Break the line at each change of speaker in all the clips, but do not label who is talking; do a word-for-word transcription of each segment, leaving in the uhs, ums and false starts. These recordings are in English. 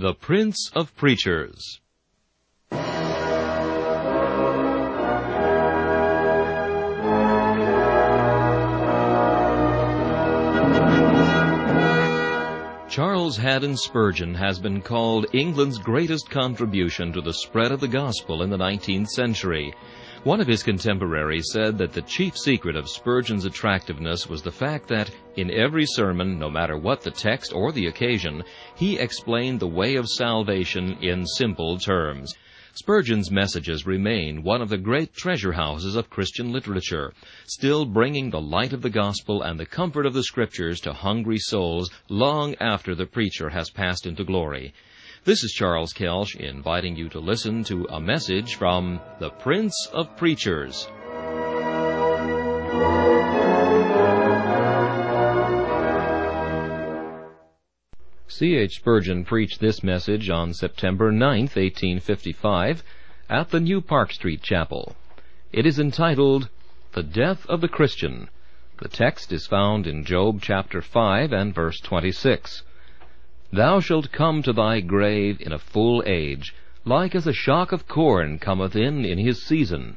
The Prince of Preachers. Charles Haddon Spurgeon has been called England's greatest contribution to the spread of the gospel in the nineteenth century. One of his contemporaries said that the chief secret of Spurgeon's attractiveness was the fact that, in every sermon, no matter what the text or the occasion, he explained the way of salvation in simple terms. Spurgeon's messages remain one of the great treasure houses of Christian literature, still bringing the light of the gospel and the comfort of the Scriptures to hungry souls long after the preacher has passed into glory. This is Charles Kelsch inviting you to listen to a message from the Prince of Preachers. C H Spurgeon preached this message on September ninth, eighteen fifty-five, at the New Park Street Chapel. It is entitled, The Death of the Christian. The text is found in Job chapter five and verse twenty-six. Thou shalt come to thy grave in a full age, like as a shock of corn cometh in in his season.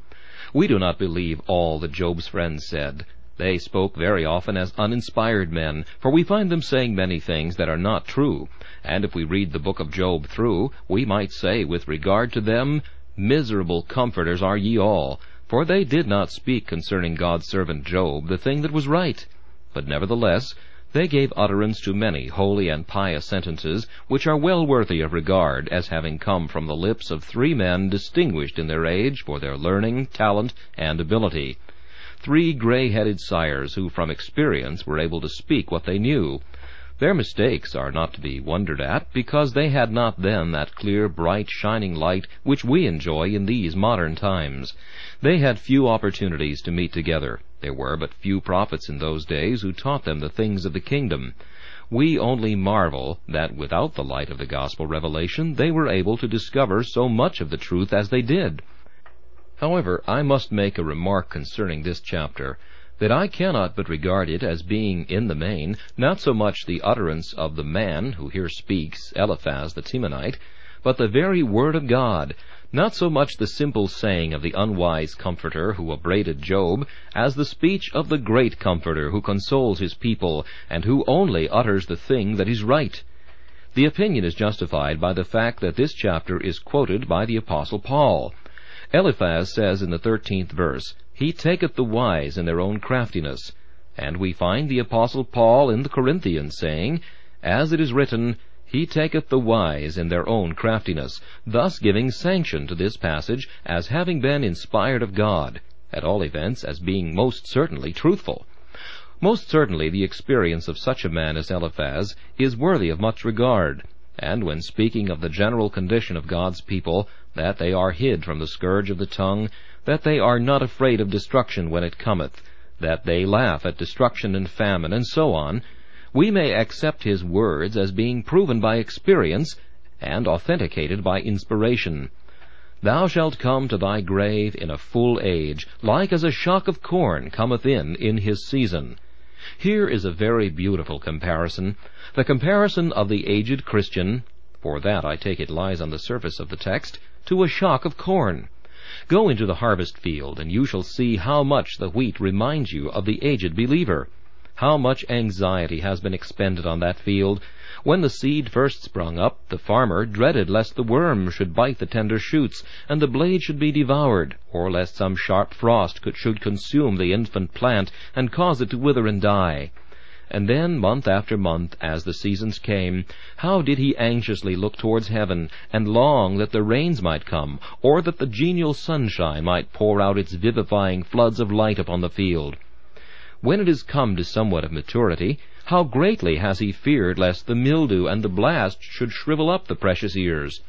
We do not believe all that Job's friends said. They spoke very often as uninspired men, for we find them saying many things that are not true. And if we read the book of Job through, we might say with regard to them, Miserable comforters are ye all, for they did not speak concerning God's servant Job the thing that was right. But nevertheless, they gave utterance to many holy and pious sentences, which are well worthy of regard, as having come from the lips of three men distinguished in their age for their learning, talent, and ability. Three gray-headed sires who from experience were able to speak what they knew. Their mistakes are not to be wondered at, because they had not then that clear, bright, shining light which we enjoy in these modern times. They had few opportunities to meet together. There were but few prophets in those days who taught them the things of the kingdom. We only marvel that without the light of the gospel revelation they were able to discover so much of the truth as they did. However, I must make a remark concerning this chapter, that I cannot but regard it as being, in the main, not so much the utterance of the man who here speaks, Eliphaz the Temanite, but the very word of God, not so much the simple saying of the unwise comforter who upbraided Job, as the speech of the great comforter who consoles his people, and who only utters the thing that is right. The opinion is justified by the fact that this chapter is quoted by the Apostle Paul. Eliphaz says in the thirteenth verse, He taketh the wise in their own craftiness. And we find the Apostle Paul in the Corinthians saying, As it is written, He taketh the wise in their own craftiness, thus giving sanction to this passage as having been inspired of God, at all events as being most certainly truthful. Most certainly the experience of such a man as Eliphaz is worthy of much regard. And when speaking of the general condition of God's people, that they are hid from the scourge of the tongue, that they are not afraid of destruction when it cometh, that they laugh at destruction and famine, and so on, we may accept his words as being proven by experience and authenticated by inspiration. Thou shalt come to thy grave in a full age, like as a shock of corn cometh in in his season. Here is a very beautiful comparison, the comparison of the aged Christian, for that I take it lies on the surface of the text, to a shock of corn. Go into the harvest field, and you shall see how much the wheat reminds you of the aged believer. How much anxiety has been expended on that field. When the seed first sprung up, the farmer dreaded lest the worm should bite the tender shoots, and the blade should be devoured, or lest some sharp frost could, should consume the infant plant, and cause it to wither and die. And then, month after month, as the seasons came, how did he anxiously look towards heaven, and long that the rains might come, or that the genial sunshine might pour out its vivifying floods of light upon the field. When it is come to somewhat of maturity, how greatly has he feared lest the mildew and the blast should shrivel up the precious ears.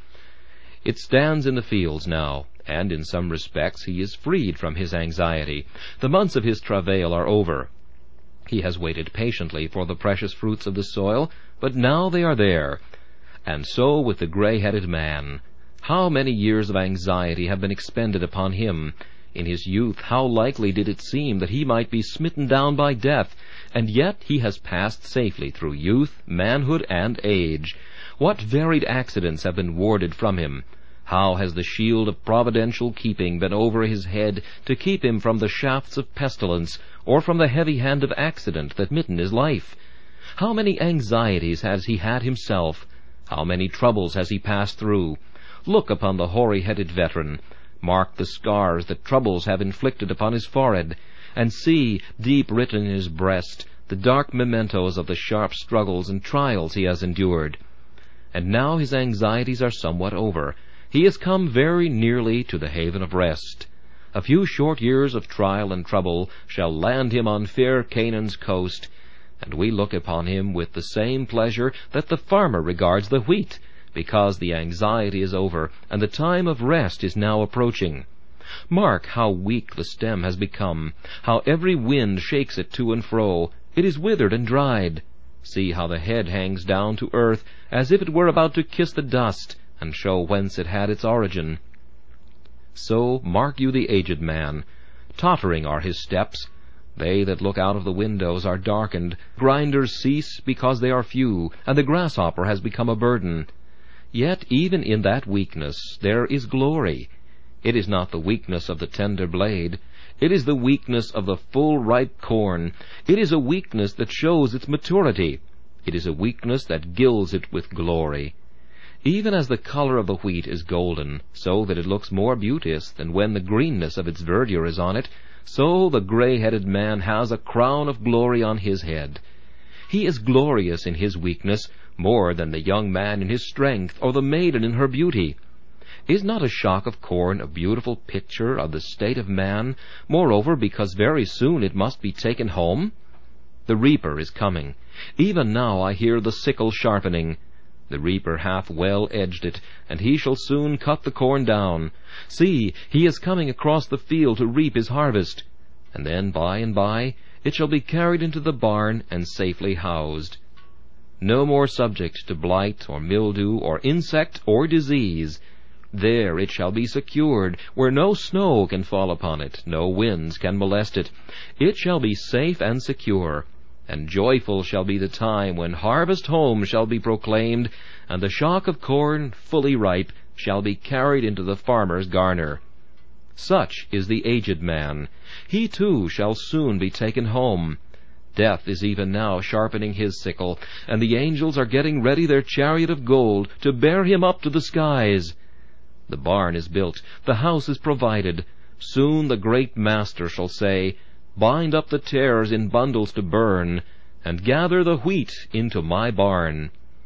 It stands in the fields now, and in some respects he is freed from his anxiety. The months of his travail are over. He has waited patiently for the precious fruits of the soil, but now they are there. And so with the gray-headed man. How many years of anxiety have been expended upon him! In his youth how likely did it seem that he might be smitten down by death, and yet he has passed safely through youth, manhood, and age. What varied accidents have been warded from him! How has the shield of providential keeping been over his head to keep him from the shafts of pestilence, or from the heavy hand of accident that mitten his life! How many anxieties has he had himself! How many troubles has he passed through! Look upon the hoary-headed veteran. Mark the scars that troubles have inflicted upon his forehead, and see, deep written in his breast, the dark mementos of the sharp struggles and trials he has endured. And now his anxieties are somewhat over. He has come very nearly to the haven of rest. A few short years of trial and trouble shall land him on fair Canaan's coast, and we look upon him with the same pleasure that the farmer regards the wheat, because the anxiety is over, and the time of rest is now approaching. Mark how weak the stem has become, how every wind shakes it to and fro. It is withered and dried. See how the head hangs down to earth, as if it were about to kiss the dust, and show whence it had its origin. So mark you the aged man. Tottering are his steps. They that look out of the windows are darkened. Grinders cease because they are few, and the grasshopper has become a burden. Yet even in that weakness there is glory. It is not the weakness of the tender blade. It is the weakness of the full ripe corn. It is a weakness that shows its maturity. It is a weakness that gilds it with glory. Even as the color of the wheat is golden, so that it looks more beauteous than when the greenness of its verdure is on it, so the gray-headed man has a crown of glory on his head. He is glorious in his weakness, more than the young man in his strength, or the maiden in her beauty. Is not a shock of corn a beautiful picture of the state of man, moreover because very soon it must be taken home? The reaper is coming. Even now I hear the sickle sharpening. The reaper hath well edged it, and he shall soon cut the corn down. See, he is coming across the field to reap his harvest. And then by and by it shall be carried into the barn and safely housed. No more subject to blight or mildew or insect or disease. There it shall be secured, where no snow can fall upon it, no winds can molest it. It shall be safe and secure, and joyful shall be the time when harvest home shall be proclaimed, and the shock of corn, fully ripe, shall be carried into the farmer's garner. Such is the aged man. He too shall soon be taken home. Death is even now sharpening his sickle, and the angels are getting ready their chariot of gold to bear him up to the skies. The barn is built, the house is provided. Soon the great Master shall say, "Bind up the tares in bundles to burn, and gather the wheat into my barn."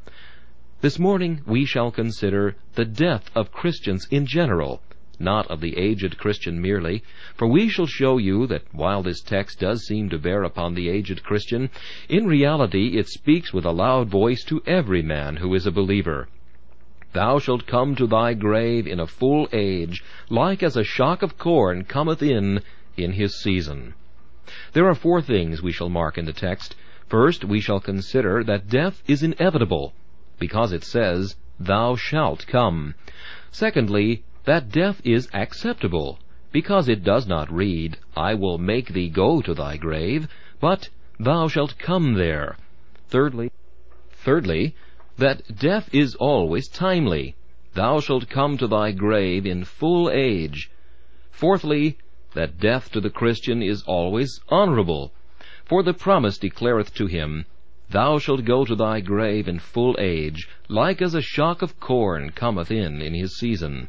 This morning we shall consider the death of Christians in general, not of the aged Christian merely, for we shall show you that while this text does seem to bear upon the aged Christian, in reality it speaks with a loud voice to every man who is a believer. Thou shalt come to thy grave in a full age, like as a shock of corn cometh in in his season. There are four things we shall mark in the text. First, we shall consider that death is inevitable, because it says, "Thou shalt come." Secondly, that death is acceptable, because it does not read, "I will make thee go to thy grave," but "Thou shalt come there." Thirdly, thirdly, that death is always timely. Thou shalt come to thy grave in full age. Fourthly, that death to the Christian is always honorable. For the promise declareth to him, "Thou shalt go to thy grave in full age, like as a shock of corn cometh in in his season."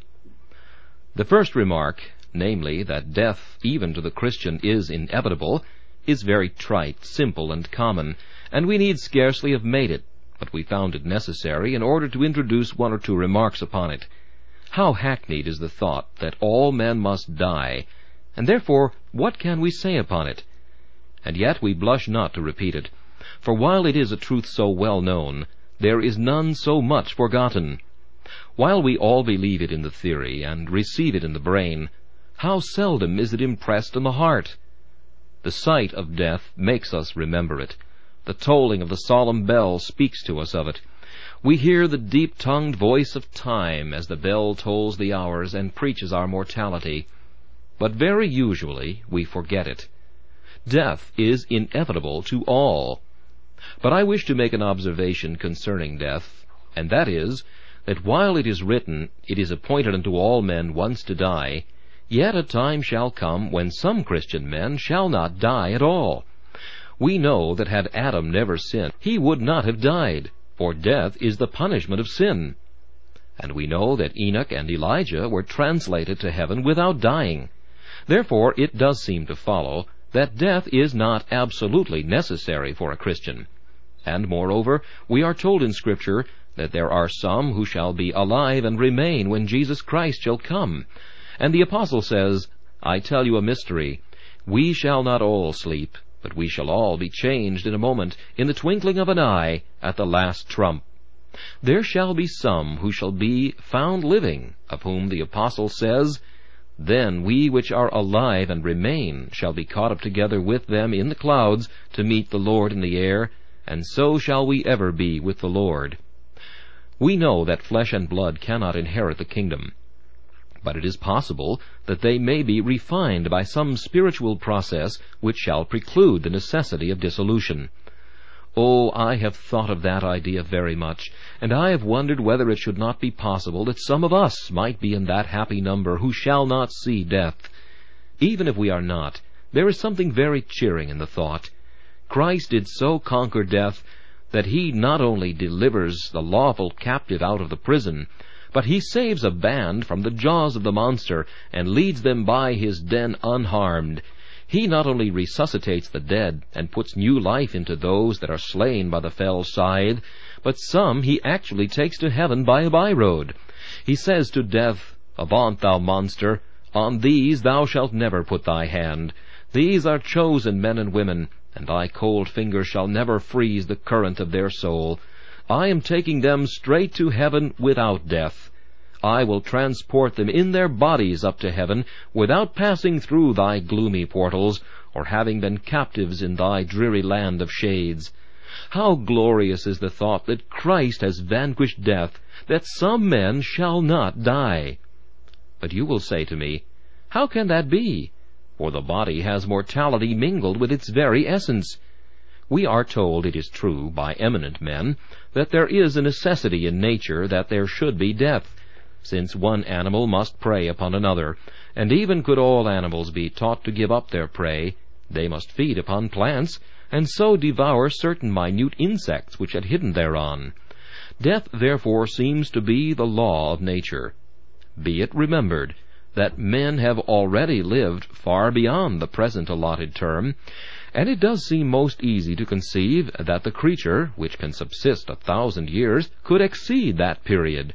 The first remark, namely, that death even to the Christian is inevitable, is very trite, simple, and common, and we need scarcely have made it, but we found it necessary in order to introduce one or two remarks upon it. How hackneyed is the thought that all men must die, and therefore what can we say upon it? And yet we blush not to repeat it, for while it is a truth so well known, there is none so much forgotten. While we all believe it in the theory, and receive it in the brain, how seldom is it impressed on the heart? The sight of death makes us remember it. The tolling of the solemn bell speaks to us of it. We hear the deep-tongued voice of time as the bell tolls the hours and preaches our mortality. But very usually we forget it. Death is inevitable to all. But I wish to make an observation concerning death, and that is, that while it is written, "It is appointed unto all men once to die," yet a time shall come when some Christian men shall not die at all. We know that had Adam never sinned, he would not have died, for death is the punishment of sin. And we know that Enoch and Elijah were translated to heaven without dying. Therefore it does seem to follow that death is not absolutely necessary for a Christian. And moreover, we are told in Scripture that there are some who shall be alive and remain when Jesus Christ shall come. And the Apostle says, "I tell you a mystery, we shall not all sleep, but we shall all be changed in a moment, in the twinkling of an eye, at the last trump. There shall be some who shall be found living, of whom the Apostle says, Then we which are alive and remain shall be caught up together with them in the clouds to meet the Lord in the air, and so shall we ever be with the Lord." We know that flesh and blood cannot inherit the kingdom, but it is possible that they may be refined by some spiritual process which shall preclude the necessity of dissolution. Oh, I have thought of that idea very much, and I have wondered whether it should not be possible that some of us might be in that happy number who shall not see death. Even if we are not, there is something very cheering in the thought. Christ did so conquer death that he not only delivers the lawful captive out of the prison, but he saves a band from the jaws of the monster and leads them by his den unharmed. He not only resuscitates the dead and puts new life into those that are slain by the fell scythe, but some he actually takes to heaven by a by-road. He says to death, "Avaunt, thou monster! On these thou shalt never put thy hand. These are chosen men and women, and thy cold finger shall never freeze the current of their soul. I am taking them straight to heaven without death. I will transport them in their bodies up to heaven, without passing through thy gloomy portals, or having been captives in thy dreary land of shades." How glorious is the thought that Christ has vanquished death, that some men shall not die! But you will say to me, how can that be? For the body has mortality mingled with its very essence. We are told, it is true, by eminent men, that there is a necessity in nature that there should be death, since one animal must prey upon another, and even could all animals be taught to give up their prey, they must feed upon plants, and so devour certain minute insects which had hidden thereon. Death, therefore, seems to be the law of nature. Be it remembered that men have already lived far beyond the present allotted term, and it does seem most easy to conceive that the creature, which can subsist a thousand years, could exceed that period.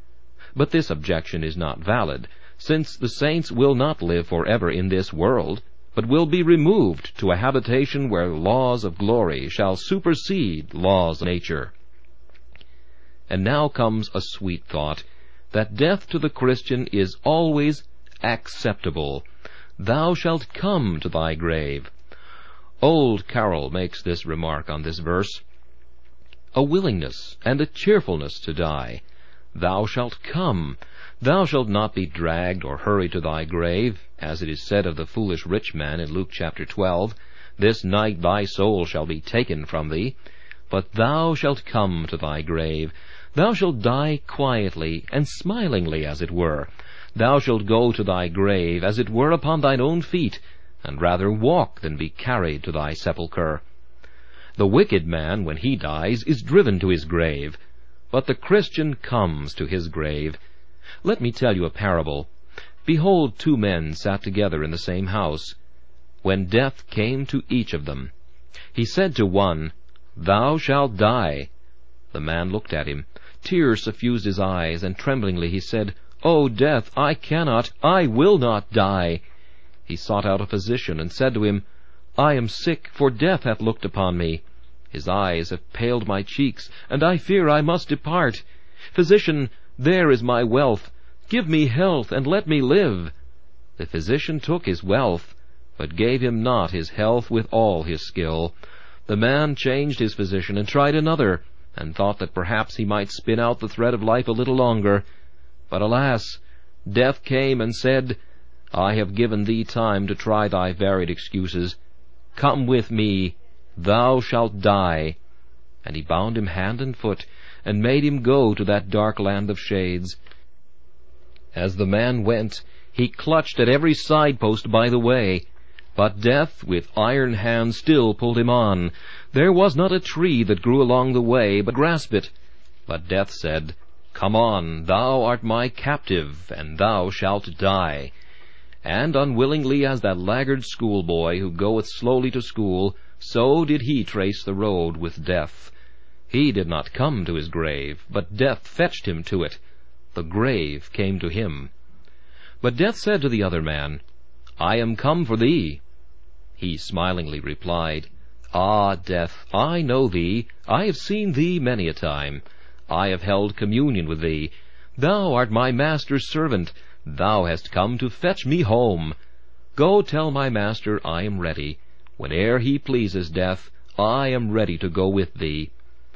But this objection is not valid, since the saints will not live forever in this world, but will be removed to a habitation where laws of glory shall supersede laws of nature. And now comes a sweet thought, that death to the Christian is always acceptable. Thou shalt come to thy grave. Old Carroll makes this remark on this verse: "A willingness and a cheerfulness to die. Thou shalt come. Thou shalt not be dragged or hurried to thy grave, as it is said of the foolish rich man in Luke chapter twelve, This night thy soul shall be taken from thee. But thou shalt come to thy grave. Thou shalt die quietly and smilingly, as it were. Thou shalt go to thy grave, as it were upon thine own feet, and rather walk than be carried to thy sepulchre. The wicked man, when he dies, is driven to his grave, but the Christian comes to his grave. Let me tell you a parable. Behold, two men sat together in the same house, when death came to each of them. He said to one, Thou shalt die. The man looked at him. Tears suffused his eyes, and tremblingly he said, O death, I cannot, I will not die. He sought out a physician, and said to him, I am sick, for death hath looked upon me. His eyes have paled my cheeks, and I fear I must depart. Physician, there is my wealth. Give me health, and let me live. The physician took his wealth, but gave him not his health with all his skill. The man changed his physician, and tried another, and thought that perhaps he might spin out the thread of life a little longer. But alas, death came and said, I have given thee time to try thy varied excuses. Come with me, thou shalt die. And he bound him hand and foot, and made him go to that dark land of shades. As the man went, he clutched at every side-post by the way, but death with iron hands still pulled him on. There was not a tree that grew along the way but grasped it. But death said, Come on, thou art my captive, and thou shalt die. And unwillingly as that laggard schoolboy who goeth slowly to school, so did he trace the road with death. He did not come to his grave, but death fetched him to it. The grave came to him. But death said to the other man, I am come for thee. He smilingly replied, Ah, death, I know thee. I have seen thee many a time. I have held communion with thee. Thou art my master's servant. Thou hast come to fetch me home. Go tell my master I am ready. Whene'er he pleases, death, I am ready to go with thee.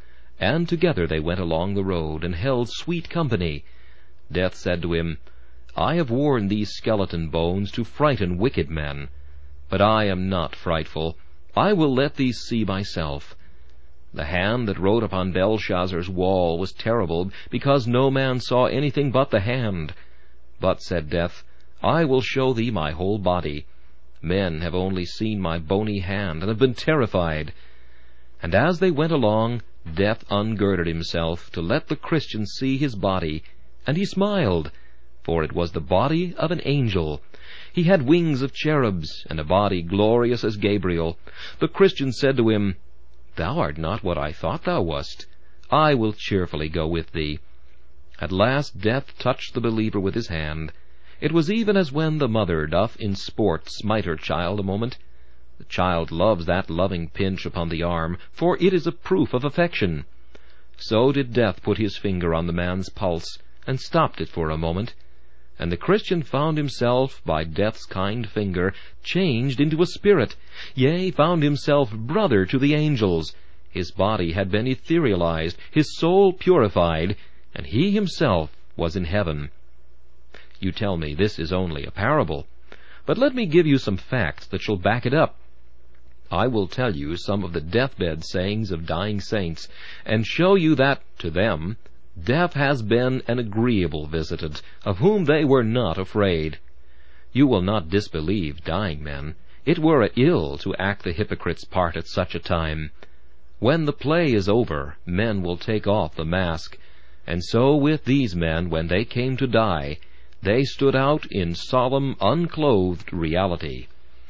And together they went along the road, and held sweet company. Death said to him, I have worn these skeleton bones to frighten wicked men. But I am not frightful. I will let thee see myself. The hand that wrote upon Belshazzar's wall was terrible, because no man saw anything but the hand. But, said Death, I will show thee my whole body. Men have only seen my bony hand, and have been terrified. And as they went along, Death ungirded himself to let the Christian see his body, and he smiled, for it was the body of an angel. He had wings of cherubs, and a body glorious as Gabriel. The Christian said to him, Thou art not what I thought thou wast. I will cheerfully go with thee. At last Death touched the believer with his hand. It was even as when the mother doth in sport smite her child a moment. The child loves that loving pinch upon the arm, for it is a proof of affection. So did Death put his finger on the man's pulse, and stopped it for a moment. And the Christian found himself, by Death's kind finger, changed into a spirit, yea, found himself brother to the angels. His body had been etherealized, his soul purified, and he himself was in heaven. You tell me this is only a parable, but let me give you some facts that shall back it up. I will tell you some of the deathbed sayings of dying saints, and show you that, to them, death has been an agreeable visitant, of whom they were not afraid. You will not disbelieve dying men. It were ill to act the hypocrite's part at such a time. When the play is over, men will take off the mask, and so with these men, when they came to die, they stood out in solemn, unclothed reality.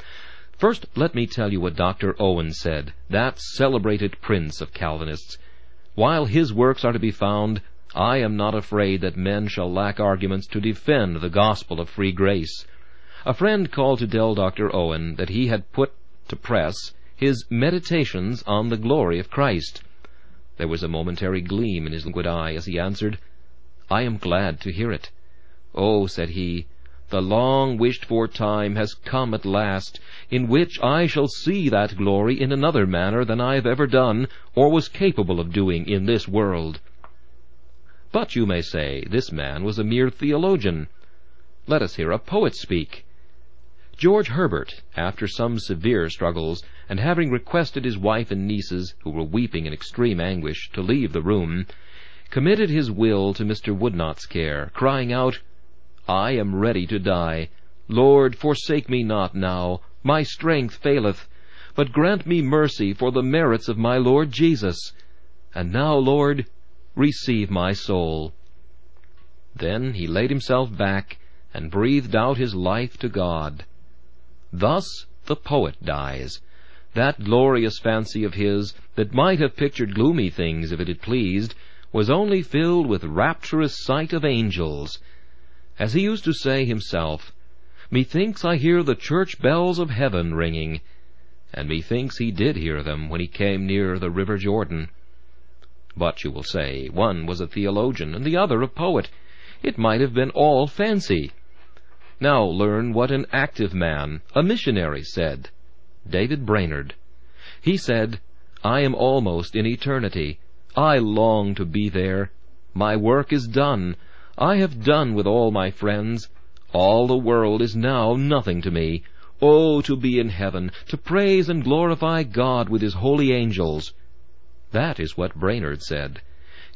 First, let me tell you what Doctor Owen said, that celebrated prince of Calvinists. While his works are to be found, I am not afraid that men shall lack arguments to defend the gospel of free grace. A friend called to tell Doctor Owen that he had put to press his Meditations on the Glory of Christ. There was a momentary gleam in his liquid eye as he answered, I am glad to hear it. Oh, said he, the long-wished-for time has come at last, in which I shall see that glory in another manner than I have ever done, or was capable of doing in this world. But you may say, this man was a mere theologian. Let us hear a poet speak. George Herbert, after some severe struggles, and having requested his wife and nieces, who were weeping in extreme anguish, to leave the room, committed his will to Mister Woodnot's care, crying out, I am ready to die. Lord, forsake me not now. My strength faileth. But grant me mercy for the merits of my Lord Jesus. And now, Lord, receive my soul. Then he laid himself back and breathed out his life to God. Thus the poet dies. That glorious fancy of his, that might have pictured gloomy things if it had pleased, was only filled with rapturous sight of angels. As he used to say himself, Methinks I hear the church bells of heaven ringing, and methinks he did hear them when he came near the river Jordan. But you will say, one was a theologian, and the other a poet. It might have been all fancy. Now learn what an active man, a missionary, said. David Brainerd. He said, I am almost in eternity. I long to be there. My work is done. I have done with all my friends. All the world is now nothing to me. Oh, to be in heaven, to praise and glorify God with his holy angels. That is what Brainerd said.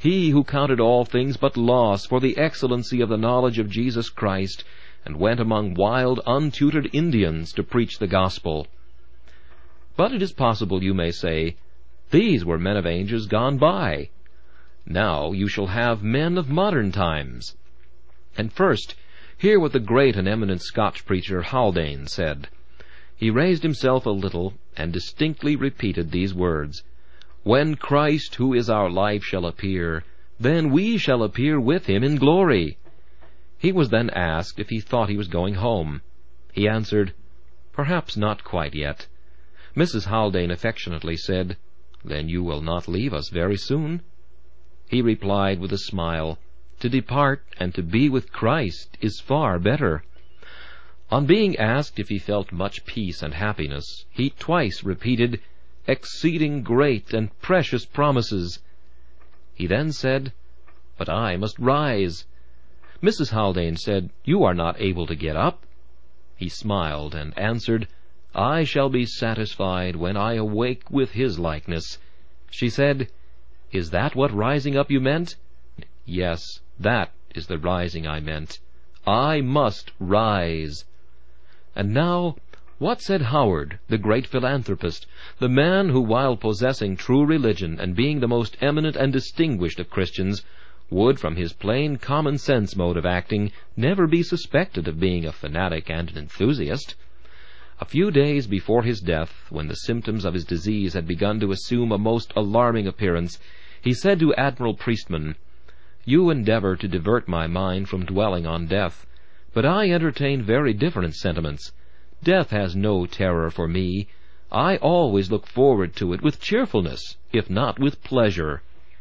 he who counted all things but loss for the excellency of the knowledge of Jesus Christ, and went among wild, untutored Indians to preach the gospel. But it is possible you may say, these were men of ages gone by. Now you shall have men of modern times. And first, hear what the great and eminent Scotch preacher Haldane said. He raised himself a little, and distinctly repeated these words, "When Christ, who is our life, shall appear, then we shall appear with him in glory." He was then asked if he thought he was going home. He answered, "Perhaps not quite yet." Missus Haldane affectionately said, "Then you will not leave us very soon?" He replied with a smile, "To depart and to be with Christ is far better." On being asked if he felt much peace and happiness, he twice repeated, "Exceeding great and precious promises." He then said, "But I must rise." Missus Haldane said, "You are not able to get up." He smiled and answered, "I shall be satisfied when I awake with his likeness." She said, "Is that what rising up you meant?" "Yes, that is the rising I meant. I must rise." And now, what said Howard, the great philanthropist, the man who, while possessing true religion and being the most eminent and distinguished of Christians, would, from his plain common-sense mode of acting, never be suspected of being a fanatic and an enthusiast? A few days before his death, when the symptoms of his disease had begun to assume a most alarming appearance, he said to Admiral Priestman, "You endeavor to divert my mind from dwelling on death, but I entertain very different sentiments. Death has no terror for me. I always look forward to it with cheerfulness, if not with pleasure."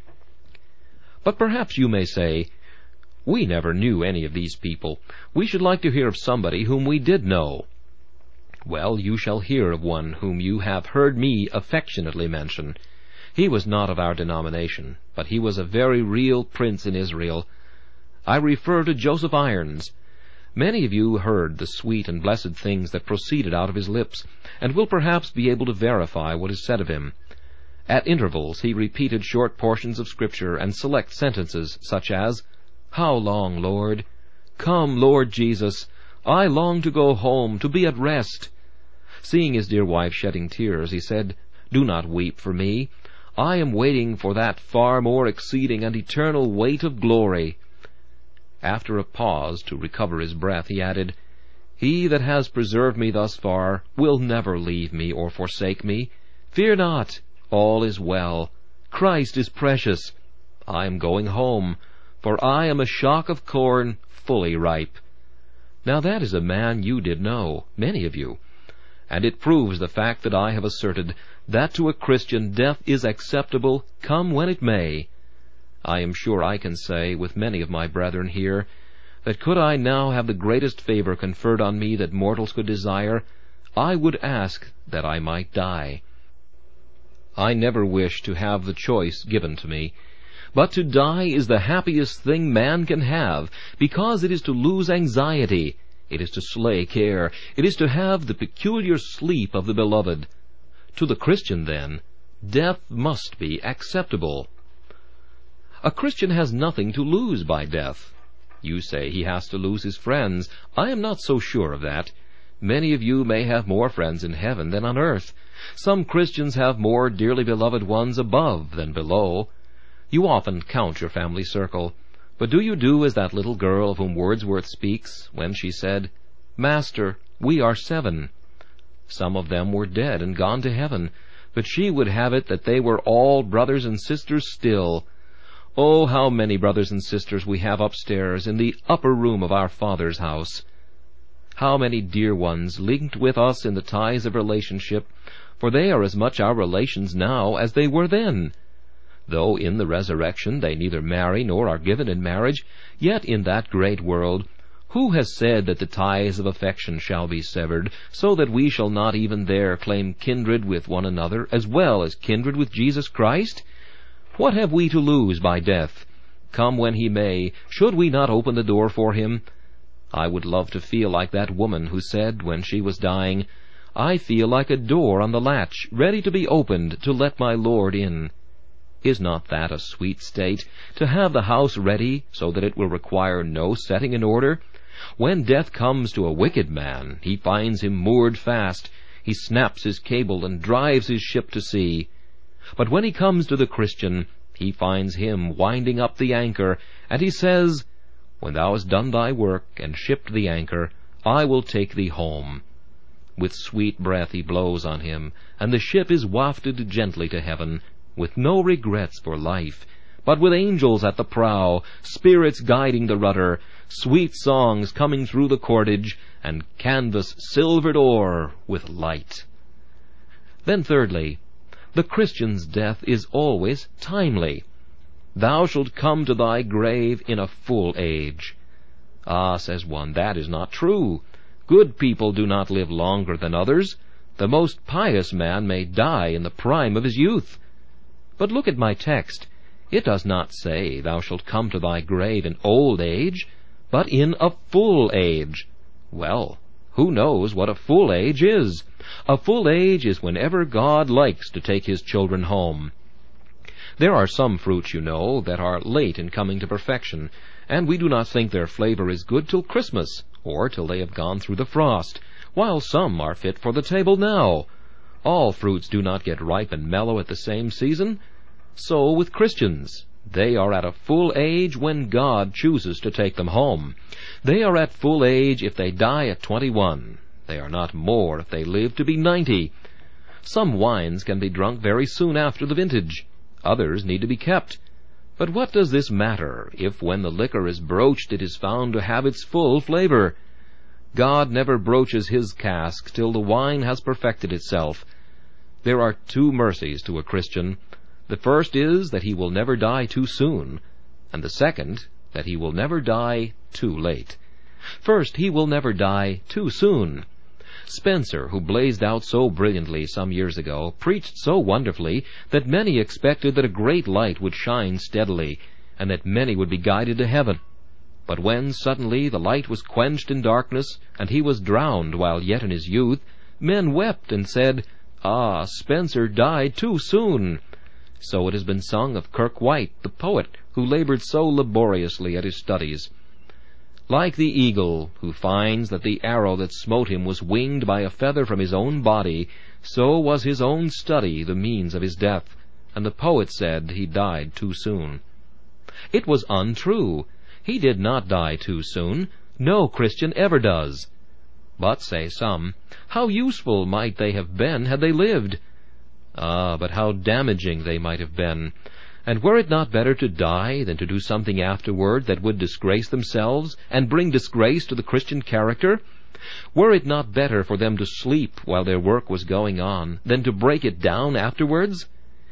But perhaps you may say, "We never knew any of these people. We should like to hear of somebody whom we did know." Well, you shall hear of one whom you have heard me affectionately mention. He was not of our denomination, but he was a very real prince in Israel. I refer to Joseph Irons. Many of you heard the sweet and blessed things that proceeded out of his lips, and will perhaps be able to verify what is said of him. At intervals he repeated short portions of Scripture and select sentences, such as, "How long, Lord? Come, Lord Jesus, I long to go home, to be at rest." Seeing his dear wife shedding tears, he said, "Do not weep for me. I am waiting for that far more exceeding and eternal weight of glory." After a pause to recover his breath, he added, "He that has preserved me thus far will never leave me or forsake me. Fear not, all is well. Christ is precious. I am going home, for I am a shock of corn fully ripe." Now that is a man you did know, many of you, and it proves the fact that I have asserted, that to a Christian death is acceptable, come when it may. I am sure I can say, with many of my brethren here, that could I now have the greatest favor conferred on me that mortals could desire, I would ask that I might die. I never wish to have the choice given to me, but to die is the happiest thing man can have, because it is to lose anxiety, it is to slay care, it is to have the peculiar sleep of the beloved. To the Christian, then, death must be acceptable. A Christian has nothing to lose by death. You say he has to lose his friends. I am not so sure of that. Many of you may have more friends in heaven than on earth. Some Christians have more dearly beloved ones above than below. You often count your family circle, but do you do as that little girl of whom Wordsworth speaks, when she said, "Master, we are seven"? Some of them were dead and gone to heaven, but she would have it that they were all brothers and sisters still. Oh, how many brothers and sisters we have upstairs in the upper room of our Father's house! How many dear ones linked with us in the ties of relationship, for they are as much our relations now as they were then. Though in the resurrection they neither marry nor are given in marriage, yet in that great world, who has said that the ties of affection shall be severed, so that we shall not even there claim kindred with one another, as well as kindred with Jesus Christ? What have we to lose by death? Come when he may, should we not open the door for him? I would love to feel like that woman who said, when she was dying, "I feel like a door on the latch, ready to be opened to let my Lord in." Is not that a sweet state, to have the house ready so that it will require no setting in order? When death comes to a wicked man, he finds him moored fast. He snaps his cable and drives his ship to sea. But when he comes to the Christian, he finds him winding up the anchor, and he says, "When thou hast done thy work and shipped the anchor, I will take thee home." With sweet breath he blows on him, and the ship is wafted gently to heaven, with no regrets for life, but with angels at the prow, spirits guiding the rudder, sweet songs coming through the cordage, and canvas silvered o'er with light. Then thirdly, the Christian's death is always timely. Thou shalt come to thy grave in a full age. Ah, says one, that is not true. Good people do not live longer than others. The most pious man may die in the prime of his youth. But look at my text. It does not say, "Thou shalt come to thy grave in old age," but in a full age. Well, who knows what a full age is? A full age is whenever God likes to take his children home. There are some fruits, you know, that are late in coming to perfection, and we do not think their flavor is good till Christmas, or till they have gone through the frost, while some are fit for the table now. All fruits do not get ripe and mellow at the same season. So with Christians. They are at a full age when God chooses to take them home. They are at full age if they die at twenty-one. They are not more if they live to be ninety. Some wines can be drunk very soon after the vintage. Others need to be kept. But what does this matter if when the liquor is broached it is found to have its full flavor? God never broaches his cask till the wine has perfected itself. There are two mercies to a Christian. The first is that he will never die too soon, and the second, that he will never die too late. First, he will never die too soon. Spencer, who blazed out so brilliantly some years ago, preached so wonderfully that many expected that a great light would shine steadily, and that many would be guided to heaven. But when suddenly the light was quenched in darkness, and he was drowned while yet in his youth, men wept and said, "Ah, Spencer died too soon." So it has been sung of Kirke White, the poet, who labored so laboriously at his studies. Like the eagle, who finds that the arrow that smote him was winged by a feather from his own body, so was his own study the means of his death, and the poet said he died too soon. It was untrue. He did not die too soon. No Christian ever does. But, say some, how useful might they have been had they lived? Ah, but how damaging they might have been. And were it not better to die than to do something afterward that would disgrace themselves and bring disgrace to the Christian character? Were it not better for them to sleep while their work was going on than to break it down afterwards?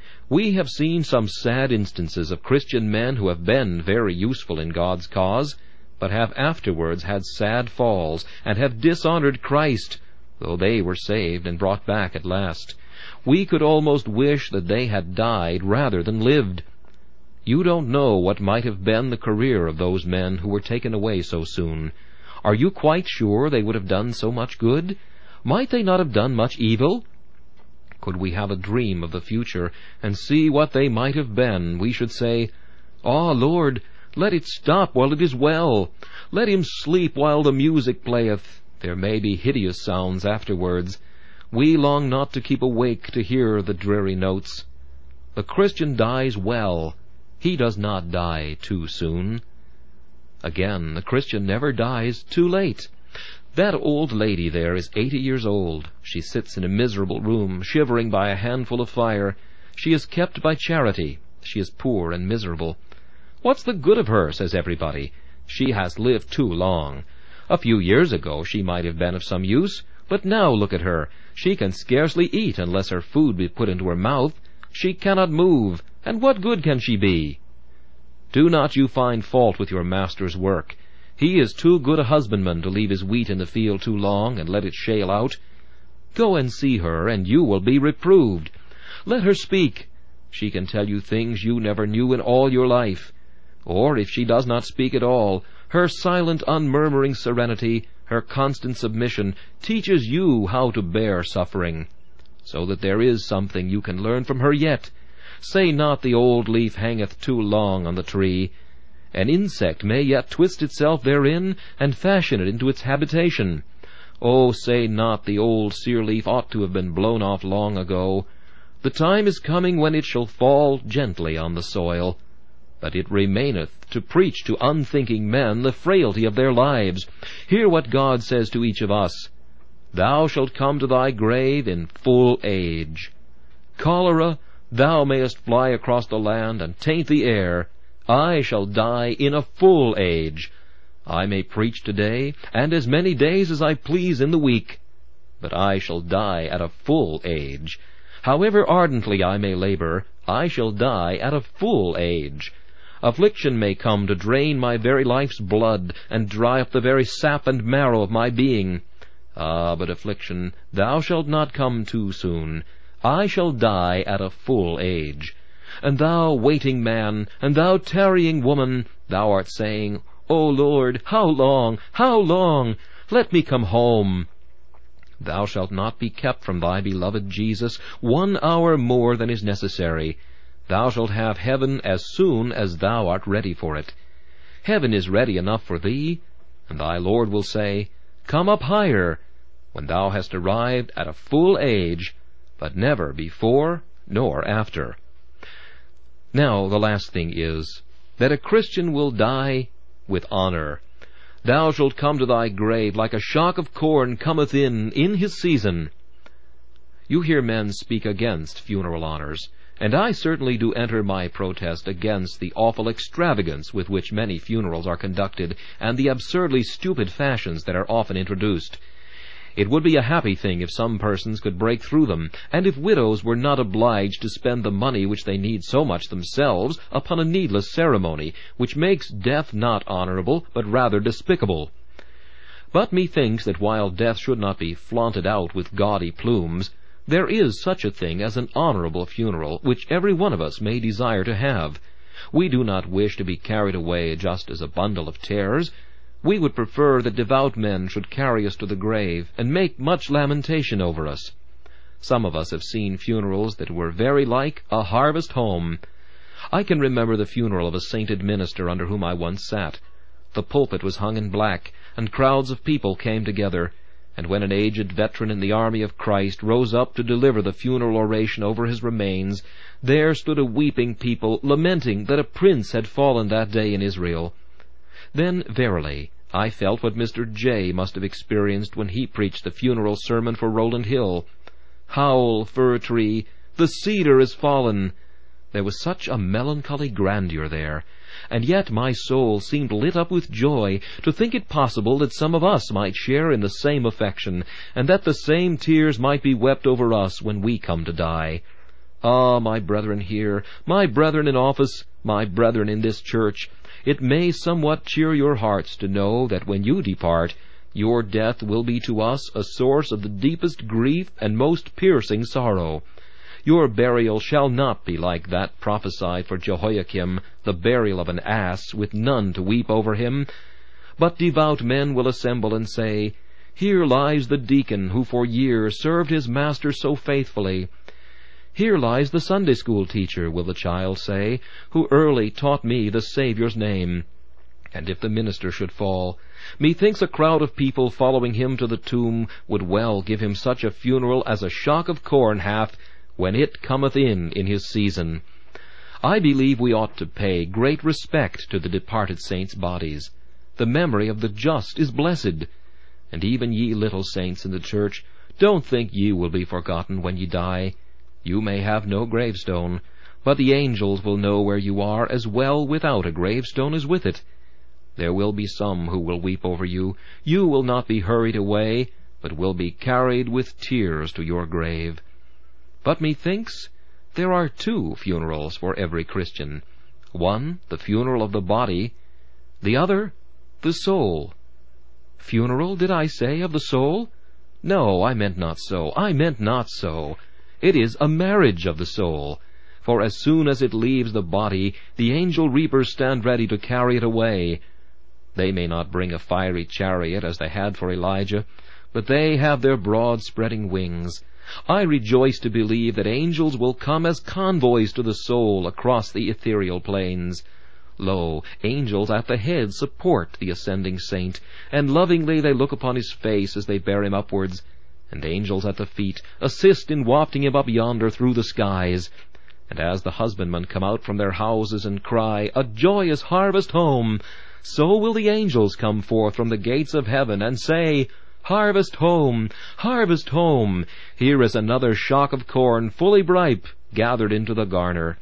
We have seen some sad instances of Christian men who have been very useful in God's cause, but have afterwards had sad falls and have dishonored Christ, though they were saved and brought back at last. We could almost wish that they had died rather than lived. You don't know what might have been the career of those men who were taken away so soon. Are you quite sure they would have done so much good? Might they not have done much evil? Could we have a dream of the future and see what they might have been, we should say, "Ah, Lord, let it stop while it is well. Let him sleep while the music playeth. There may be hideous sounds afterwards. We long not to keep awake to hear the dreary notes." The Christian dies well. He does not die too soon. Again, the Christian never dies too late. That old lady there is eighty years old. She sits in a miserable room, shivering by a handful of fire. She is kept by charity. She is poor and miserable. "What's the good of her?" says everybody. "She has lived too long. A few years ago she might have been of some use, but now look at her. She can scarcely eat unless her food be put into her mouth. She cannot move, and what good can she be?" Do not you find fault with your master's work. He is too good a husbandman to leave his wheat in the field too long and let it shale out. Go and see her, and you will be reproved. Let her speak. She can tell you things you never knew in all your life. Or if she does not speak at all, her silent, unmurmuring serenity, her constant submission, teaches you how to bear suffering, so that there is something you can learn from her yet. Say not the old leaf hangeth too long on the tree. An insect may yet twist itself therein, and fashion it into its habitation. Oh, say not the old sere leaf ought to have been blown off long ago. The time is coming when it shall fall gently on the soil. But it remaineth to preach to unthinking men the frailty of their lives. Hear what God says to each of us. Thou shalt come to thy grave in full age. Cholera, thou mayest fly across the land and taint the air. I shall die in a full age. I may preach today, and as many days as I please in the week, but I shall die at a full age. However ardently I may labor, I shall die at a full age. Affliction may come to drain my very life's blood, and dry up the very sap and marrow of my being. Ah, but affliction, thou shalt not come too soon. I shall die at a full age. And thou, waiting man, and thou, tarrying woman, thou art saying, O Lord, how long, how long? Let me come home. Thou shalt not be kept from thy beloved Jesus one hour more than is necessary. Thou shalt have heaven as soon as thou art ready for it. Heaven is ready enough for thee, and thy Lord will say, Come up higher, when thou hast arrived at a full age, but never before nor after. Now the last thing is, that a Christian will die with honor. Thou shalt come to thy grave like a shock of corn cometh in in his season. You hear men speak against funeral honors, and I certainly do enter my protest against the awful extravagance with which many funerals are conducted, and the absurdly stupid fashions that are often introduced. It would be a happy thing if some persons could break through them, and if widows were not obliged to spend the money which they need so much themselves upon a needless ceremony, which makes death not honorable, but rather despicable. But methinks that while death should not be flaunted out with gaudy plumes, there is such a thing as an honorable funeral, which every one of us may desire to have. We do not wish to be carried away just as a bundle of tares. We would prefer that devout men should carry us to the grave, and make much lamentation over us. Some of us have seen funerals that were very like a harvest home. I can remember the funeral of a sainted minister under whom I once sat. The pulpit was hung in black, and crowds of people came together, and when an aged veteran in the army of Christ rose up to deliver the funeral oration over his remains, there stood a weeping people, lamenting that a prince had fallen that day in Israel. Then, verily, I felt what Mister J. must have experienced when he preached the funeral sermon for Rowland Hill. Howl, fir tree, the cedar is fallen. There was such a melancholy grandeur there, and yet my soul seemed lit up with joy to think it possible that some of us might share in the same affection, and that the same tears might be wept over us when we come to die. Ah, my brethren here, my brethren in office, my brethren in this church, it may somewhat cheer your hearts to know that when you depart, your death will be to us a source of the deepest grief and most piercing sorrow. Your burial shall not be like that prophesied for Jehoiakim, the burial of an ass, with none to weep over him. But devout men will assemble and say, Here lies the deacon who for years served his master so faithfully. Here lies the Sunday school teacher, will the child say, who early taught me the Saviour's name. And if the minister should fall, methinks a crowd of people following him to the tomb would well give him such a funeral as a shock of corn hath when it cometh in in his season. I believe we ought to pay great respect to the departed saints' bodies. The memory of the just is blessed. And even ye little saints in the church, don't think ye will be forgotten when ye die. You may have no gravestone, but the angels will know where you are as well without a gravestone as with it. There will be some who will weep over you. You will not be hurried away, but will be carried with tears to your grave. But methinks there are two funerals for every Christian. One, the funeral of the body, the other, the soul. Funeral, did I say, of the soul? No, I meant not so. I meant not so. It is a marriage of the soul. For as soon as it leaves the body, the angel reapers stand ready to carry it away. They may not bring a fiery chariot as they had for Elijah, but they have their broad spreading wings. I rejoice to believe that angels will come as convoys to the soul across the ethereal plains. Lo, angels at the head support the ascending saint, and lovingly they look upon his face as they bear him upwards, and angels at the feet assist in wafting him up yonder through the skies. And as the husbandmen come out from their houses and cry, "A joyous harvest home!" so will the angels come forth from the gates of heaven and say, "Harvest home! Harvest home! Here is another shock of corn fully ripe, gathered into the garner."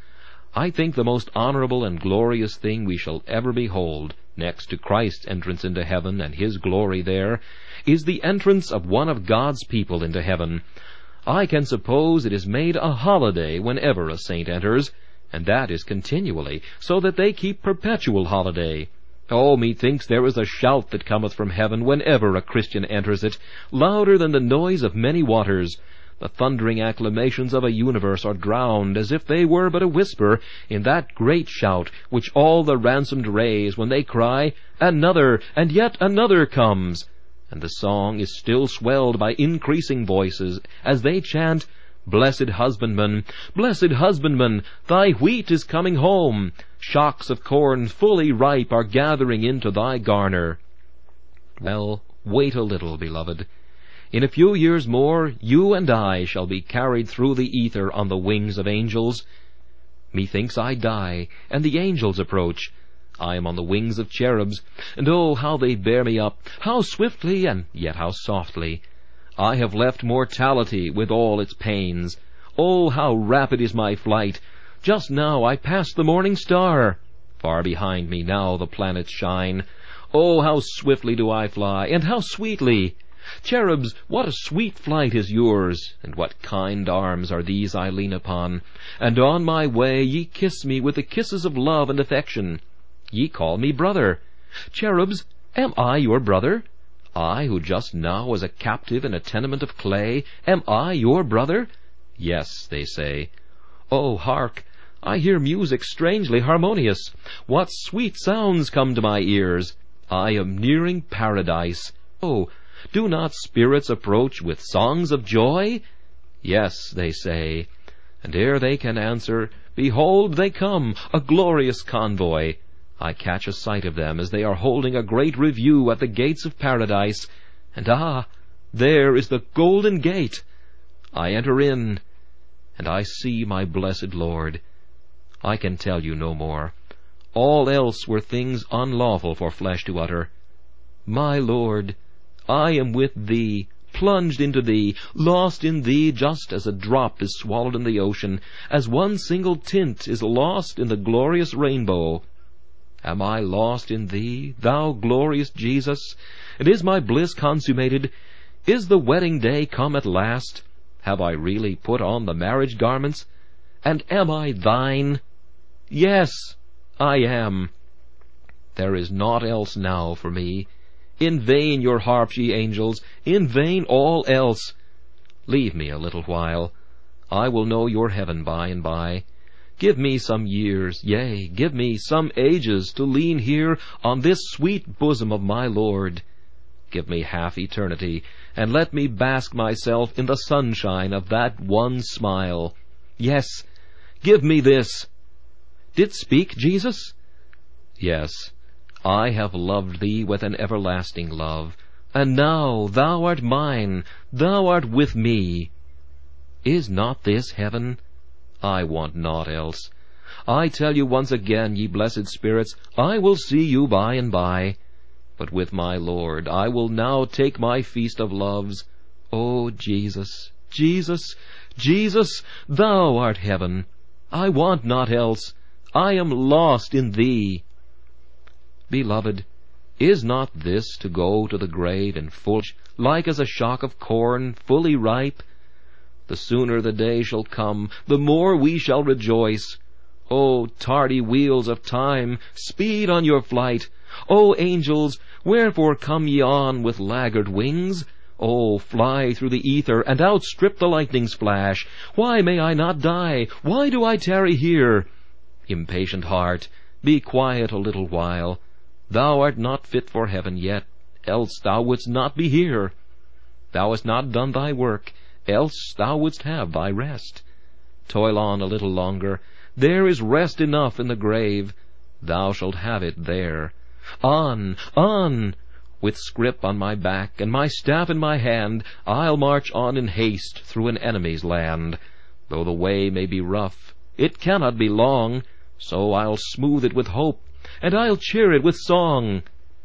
I think the most honorable and glorious thing we shall ever behold, next to Christ's entrance into heaven and his glory there, is the entrance of one of God's people into heaven. I can suppose it is made a holiday whenever a saint enters, and that is continually, so that they keep perpetual holiday. Oh, methinks there is a shout that cometh from heaven whenever a Christian enters it, louder than the noise of many waters. The thundering acclamations of a universe are drowned, as if they were but a whisper, in that great shout which all the ransomed raise when they cry, "Another, and yet another comes!" And the song is still swelled by increasing voices, as they chant, "Blessed husbandman, blessed husbandman, thy wheat is coming home. Shocks of corn fully ripe are gathering into thy garner." Well, wait a little, beloved. In a few years more, you and I shall be carried through the ether on the wings of angels. Methinks I die, and the angels approach. I am on the wings of cherubs, and oh, how they bear me up, how swiftly, and yet how softly. I have left mortality with all its pains. Oh, how rapid is my flight! Just now I passed the morning star. Far behind me now the planets shine. Oh, how swiftly do I fly, and how sweetly! Cherubs, what a sweet flight is yours, and what kind arms are these I lean upon. And on my way ye kiss me with the kisses of love and affection. Ye call me brother. Cherubs, am I your brother? I, who just now was a captive in a tenement of clay, am I your brother? Yes, they say. Oh, hark! I hear music strangely harmonious. What sweet sounds come to my ears! I am nearing paradise. Oh, do not spirits approach with songs of joy? Yes, they say. And ere they can answer, behold, they come, a glorious convoy. I catch a sight of them as they are holding a great review at the gates of paradise, and ah, there is the golden gate. I enter in, and I see my blessed Lord. I can tell you no more. All else were things unlawful for flesh to utter. My Lord, I am with Thee, plunged into Thee, lost in Thee just as a drop is swallowed in the ocean, as one single tint is lost in the glorious rainbow. Am I lost in Thee, Thou glorious Jesus? And is my bliss consummated? Is the wedding day come at last? Have I really put on the marriage garments? And am I Thine? Yes, I am. There is naught else now for me. In vain your harps, ye angels, in vain all else. Leave me a little while. I will know your heaven by and by. Give me some years, yea, give me some ages to lean here on this sweet bosom of my Lord. Give me half eternity, and let me bask myself in the sunshine of that one smile. Yes, give me this. Didst speak, Jesus? Yes, I have loved Thee with an everlasting love, and now Thou art mine, Thou art with me. Is not this heaven? I want naught else. I tell you once again, ye blessed spirits, I will see you by and by. But with my Lord I will now take my feast of loves. O Jesus, Jesus, Jesus, Thou art heaven. I want naught else. I am lost in Thee. Beloved, is not this to go to the grave in full, like as a shock of corn fully ripe? The sooner the day shall come, the more we shall rejoice. O tardy wheels of time, speed on your flight. O angels, wherefore come ye on with laggard wings? O fly through the ether, and outstrip the lightning's flash. Why may I not die? Why do I tarry here? Impatient heart, be quiet a little while. Thou art not fit for heaven yet, else thou wouldst not be here. Thou hast not done thy work, else thou wouldst have thy rest. Toil on a little longer, there is rest enough in the grave, thou shalt have it there. On, on! With scrip on my back, and my staff in my hand, I'll march on in haste through an enemy's land. Though the way may be rough, it cannot be long, so I'll smooth it with hope, and I'll cheer it with song.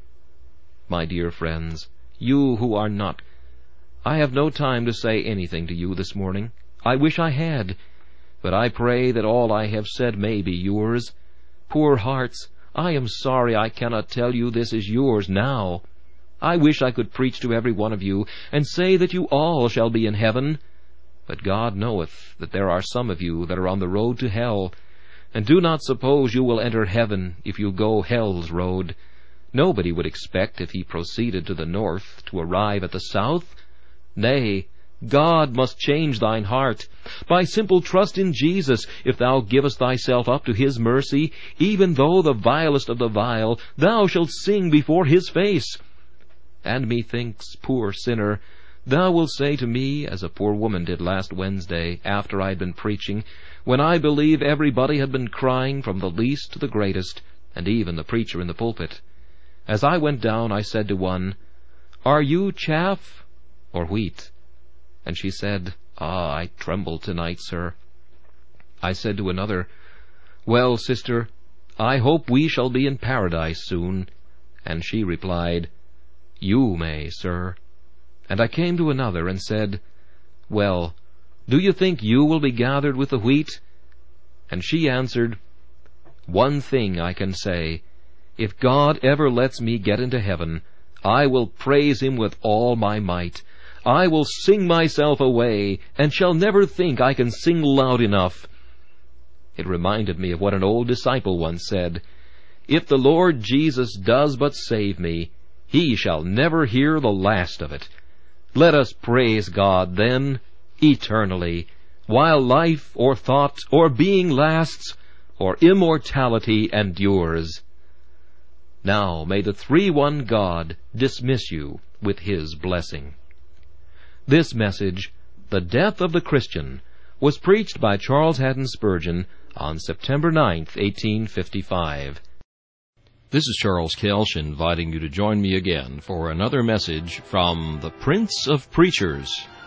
My dear friends, you who are not, I have no time to say anything to you this morning. I wish I had, but I pray that all I have said may be yours. Poor hearts, I am sorry I cannot tell you this is yours now. I wish I could preach to every one of you, and say that you all shall be in heaven. But God knoweth that there are some of you that are on the road to hell, and do not suppose you will enter heaven if you go hell's road. Nobody would expect, if he proceeded to the north, to arrive at the south. Nay, God must change thine heart. By simple trust in Jesus, if thou givest thyself up to his mercy, even though the vilest of the vile, thou shalt sing before his face. And methinks, poor sinner, thou wilt say to me, as a poor woman did last Wednesday, after I had been preaching, when I believe everybody had been crying from the least to the greatest, and even the preacher in the pulpit. As I went down, I said to one, "Are you chaff or wheat?" And she said, "Ah, I tremble tonight, sir." I said to another, "Well, sister, I hope we shall be in paradise soon." And she replied, "You may, sir." And I came to another and said, "Well, do you think you will be gathered with the wheat?" And she answered, "One thing I can say, if God ever lets me get into heaven, I will praise him with all my might. I will sing myself away, and shall never think I can sing loud enough." It reminded me of what an old disciple once said, "If the Lord Jesus does but save me, he shall never hear the last of it." Let us praise God, then, eternally, while life or thought or being lasts, or immortality endures. Now may the three-one God dismiss you with his blessing. This message, The Death of the Christian, was preached by Charles Haddon Spurgeon on September ninth, eighteen fifty-five. This is Charles Kelsch inviting you to join me again for another message from the Prince of Preachers.